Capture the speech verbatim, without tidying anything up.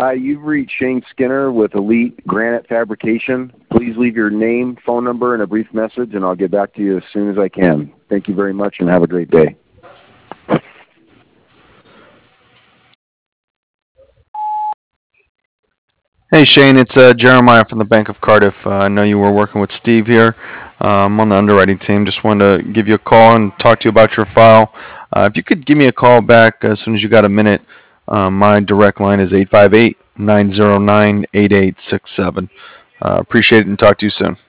Hi, you've reached Shane Skinner with Elite Granite Fabrication. Please leave your name, phone number, and a brief message, and I'll get back to you as soon as I can. Thank you very much, and have a great day. Hey Shane, it's uh, Jeremiah from the Bank of Cardiff. Uh, I know you were working with Steve here. Uh, I'm on the underwriting team. Just wanted to give you a call and talk to you about your file. Uh, if you could give me a call back as soon as you got a minute, uh, my direct line is eight five eight, nine zero nine, eight eight six seven. Uh, appreciate it and talk to you soon.